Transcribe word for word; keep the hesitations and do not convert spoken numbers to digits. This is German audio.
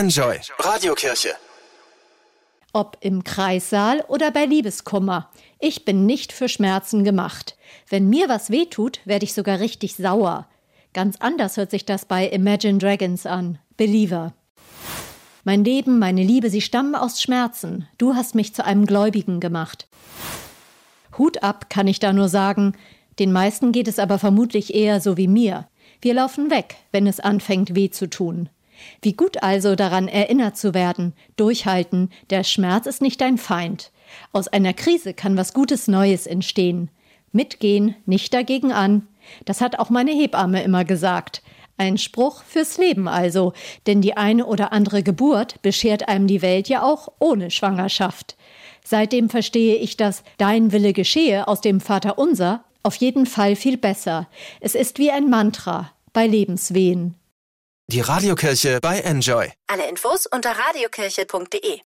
Enjoy Radiokirche. Ob im Kreissaal oder bei Liebeskummer. Ich bin nicht für Schmerzen gemacht. Wenn mir was wehtut, werde ich sogar richtig sauer. Ganz anders hört sich das bei Imagine Dragons an. Believer. Mein Leben, meine Liebe, sie stammen aus Schmerzen. Du hast mich zu einem Gläubigen gemacht. Hut ab, kann ich da nur sagen. Den meisten geht es aber vermutlich eher so wie mir. Wir laufen weg, wenn es anfängt weh zu tun. Wie gut also daran erinnert zu werden, durchhalten, der Schmerz ist nicht dein Feind. Aus einer Krise kann was Gutes Neues entstehen. Mitgehen, nicht dagegen an. Das hat auch meine Hebamme immer gesagt. Ein Spruch fürs Leben also, denn die eine oder andere Geburt beschert einem die Welt ja auch ohne Schwangerschaft. Seitdem verstehe ich das Dein Wille geschehe aus dem Vaterunser auf jeden Fall viel besser. Es ist wie ein Mantra bei Lebenswehen. Die Radiokirche bei Enjoy. Alle Infos unter radiokirche punkt de.